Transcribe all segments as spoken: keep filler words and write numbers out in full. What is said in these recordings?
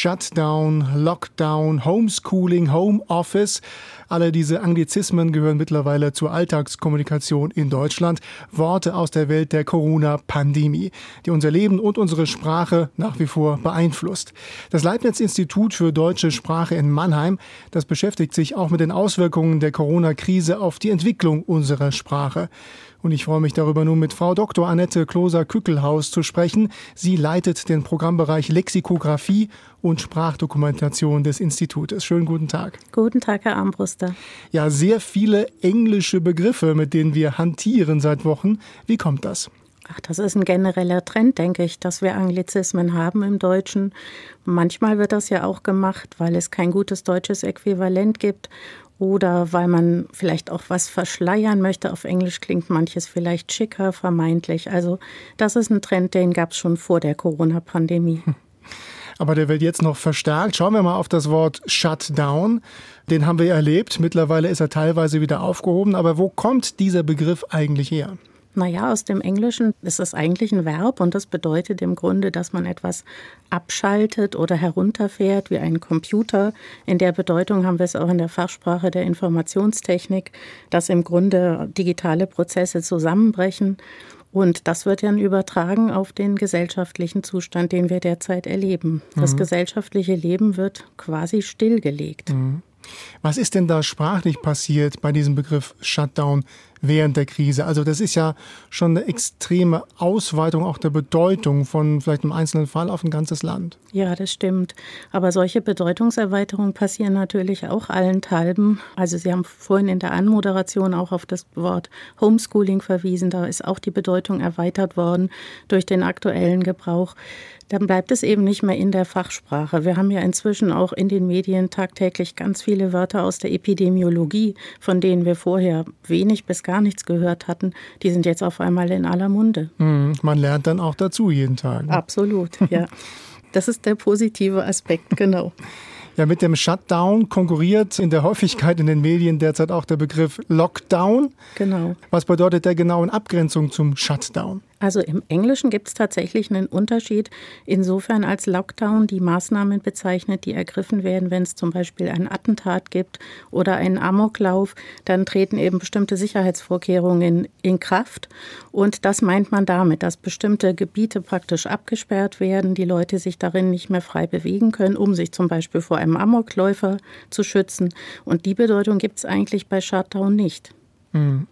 Shutdown, Lockdown, Homeschooling, Homeoffice. Alle diese Anglizismen gehören mittlerweile zur Alltagskommunikation in Deutschland. Worte aus der Welt der Corona-Pandemie, die unser Leben und unsere Sprache nach wie vor beeinflusst. Das Leibniz-Institut für deutsche Sprache in Mannheim, das beschäftigt sich auch mit den Auswirkungen der Corona-Krise auf die Entwicklung unserer Sprache. Und ich freue mich darüber, nun mit Frau Doktor Annette Kloser-Kückelhaus zu sprechen. Sie leitet den Programmbereich Lexikographie und Sprachdokumentation des Institutes. Schönen guten Tag. Guten Tag, Herr Armbruster. Ja, sehr viele englische Begriffe, mit denen wir hantieren seit Wochen. Wie kommt das? Ach, das ist ein genereller Trend, denke ich, dass wir Anglizismen haben im Deutschen. Manchmal wird das ja auch gemacht, weil es kein gutes deutsches Äquivalent gibt. Oder weil man vielleicht auch was verschleiern möchte. Auf Englisch klingt manches vielleicht schicker, vermeintlich. Also das ist ein Trend, den gab es schon vor der Corona-Pandemie. Aber der wird jetzt noch verstärkt. Schauen wir mal auf das Wort Shutdown. Den haben wir erlebt. Mittlerweile ist er teilweise wieder aufgehoben. Aber wo kommt dieser Begriff eigentlich her? Naja, aus dem Englischen ist es eigentlich ein Verb und das bedeutet im Grunde, dass man etwas abschaltet oder herunterfährt wie ein Computer. In der Bedeutung haben wir es auch in der Fachsprache der Informationstechnik, dass im Grunde digitale Prozesse zusammenbrechen. Und das wird dann übertragen auf den gesellschaftlichen Zustand, den wir derzeit erleben. Das mhm. gesellschaftliche Leben wird quasi stillgelegt. Mhm. Was ist denn da sprachlich passiert bei diesem Begriff Shutdown während der Krise? Also das ist ja schon eine extreme Ausweitung auch der Bedeutung von vielleicht einem einzelnen Fall auf ein ganzes Land. Ja, das stimmt. Aber solche Bedeutungserweiterungen passieren natürlich auch allenthalben. Also Sie haben vorhin in der Anmoderation auch auf das Wort Homeschooling verwiesen. Da ist auch die Bedeutung erweitert worden durch den aktuellen Gebrauch. Dann bleibt es eben nicht mehr in der Fachsprache. Wir haben ja inzwischen auch in den Medien tagtäglich ganz viele Wörter aus der Epidemiologie, von denen wir vorher wenig bis gar nichts gehört hatten. Die sind jetzt auf einmal in aller Munde. Mhm, man lernt dann auch dazu jeden Tag. Ne? Absolut, ja. Das ist der positive Aspekt, genau. Ja, mit dem Shutdown konkurriert in der Häufigkeit in den Medien derzeit auch der Begriff Lockdown. Genau. Was bedeutet der genau in Abgrenzung zum Shutdown? Also im Englischen gibt es tatsächlich einen Unterschied, insofern als Lockdown die Maßnahmen bezeichnet, die ergriffen werden, wenn es zum Beispiel ein Attentat gibt oder einen Amoklauf, dann treten eben bestimmte Sicherheitsvorkehrungen in, in Kraft. Und das meint man damit, dass bestimmte Gebiete praktisch abgesperrt werden, die Leute sich darin nicht mehr frei bewegen können, um sich zum Beispiel vor einem Amokläufer zu schützen. Und die Bedeutung gibt es eigentlich bei Shutdown nicht. Hm.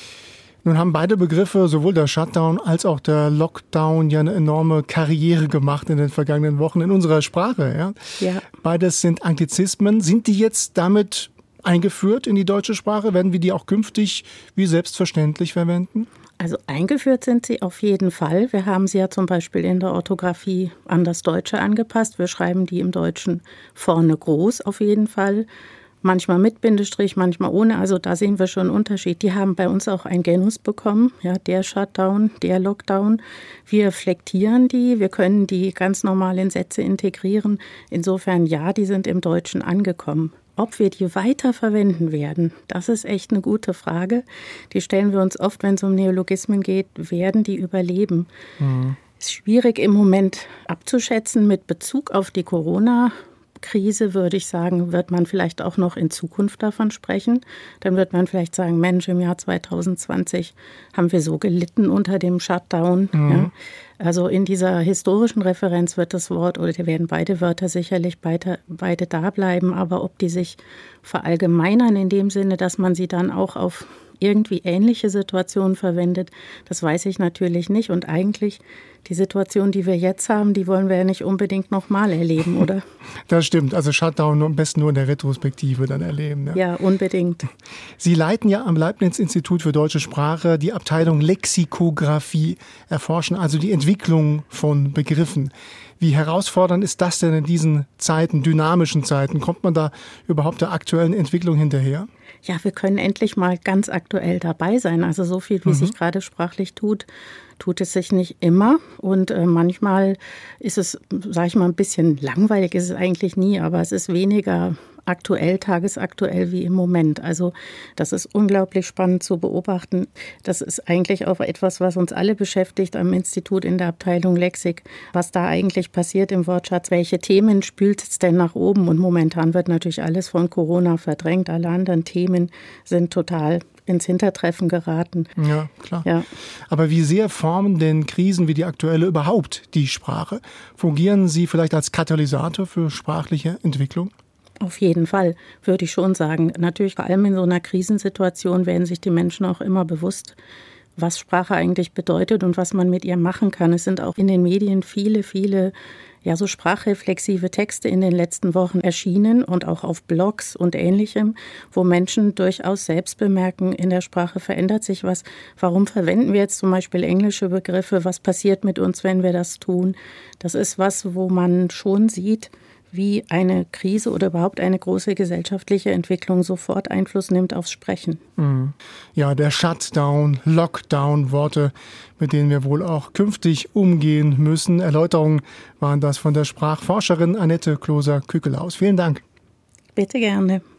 Nun haben beide Begriffe, sowohl der Shutdown als auch der Lockdown, ja eine enorme Karriere gemacht in den vergangenen Wochen in unserer Sprache. Ja? Ja. Beides sind Anglizismen. Sind die jetzt damit eingeführt in die deutsche Sprache? Werden wir die auch künftig wie selbstverständlich verwenden? Also eingeführt sind sie auf jeden Fall. Wir haben sie ja zum Beispiel in der Orthographie an das Deutsche angepasst. Wir schreiben die im Deutschen vorne groß auf jeden Fall. Manchmal mit Bindestrich, manchmal ohne. Also da sehen wir schon einen Unterschied. Die haben bei uns auch ein Genus bekommen. Ja, der Shutdown, der Lockdown. Wir flektieren die. Wir können die ganz normal in Sätze integrieren. Insofern ja, die sind im Deutschen angekommen. Ob wir die weiter verwenden werden, das ist echt eine gute Frage. Die stellen wir uns oft, wenn es um Neologismen geht, werden die überleben. Mhm. Ist schwierig im Moment abzuschätzen mit Bezug auf die Corona- Krise, würde ich sagen, wird man vielleicht auch noch in Zukunft davon sprechen. Dann wird man vielleicht sagen, Mensch, im Jahr zwanzig zwanzig haben wir so gelitten unter dem Shutdown. Mhm. Ja. Also in dieser historischen Referenz wird das Wort, oder werden beide Wörter sicherlich beide, beide da bleiben, aber ob die sich verallgemeinern in dem Sinne, dass man sie dann auch auf irgendwie ähnliche Situationen verwendet, das weiß ich natürlich nicht. Und eigentlich die Situation, die wir jetzt haben, die wollen wir ja nicht unbedingt nochmal erleben, oder? Das stimmt. Also Shutdown am besten nur in der Retrospektive dann erleben. Ja, ja, unbedingt. Sie leiten ja am Leibniz-Institut für deutsche Sprache die Abteilung Lexikographie, erforschen also die Entwicklung von Begriffen. Wie herausfordernd ist das denn in diesen Zeiten, dynamischen Zeiten? Kommt man da überhaupt der aktuellen Entwicklung hinterher? Ja, wir können endlich mal ganz aktuell dabei sein. Also so viel, wie mhm. sich gerade sprachlich tut, tut es sich nicht immer. Und äh, manchmal ist es, sage ich mal, ein bisschen langweilig, ist es eigentlich nie, aber es ist weniger aktuell, tagesaktuell wie im Moment. Also das ist unglaublich spannend zu beobachten. Das ist eigentlich auch etwas, was uns alle beschäftigt am Institut in der Abteilung Lexik, was da eigentlich passiert im Wortschatz. Welche Themen spült es denn nach oben? Und momentan wird natürlich alles von Corona verdrängt. Alle anderen Themen sind total ins Hintertreffen geraten. Ja, klar. Ja. Aber wie sehr formen denn Krisen wie die aktuelle überhaupt die Sprache? Fungieren sie vielleicht als Katalysator für sprachliche Entwicklung? Auf jeden Fall, würde ich schon sagen. Natürlich, vor allem in so einer Krisensituation werden sich die Menschen auch immer bewusst, was Sprache eigentlich bedeutet und was man mit ihr machen kann. Es sind auch in den Medien viele, viele ja, so sprachreflexive Texte in den letzten Wochen erschienen und auch auf Blogs und Ähnlichem, wo Menschen durchaus selbst bemerken, in der Sprache verändert sich was. Warum verwenden wir jetzt zum Beispiel englische Begriffe? Was passiert mit uns, wenn wir das tun? Das ist was, wo man schon sieht, wie eine Krise oder überhaupt eine große gesellschaftliche Entwicklung sofort Einfluss nimmt aufs Sprechen. Ja, der Shutdown, Lockdown, Worte, mit denen wir wohl auch künftig umgehen müssen. Erläuterungen waren das von der Sprachforscherin Annette Kloser-Kükelaus. Vielen Dank. Bitte gerne.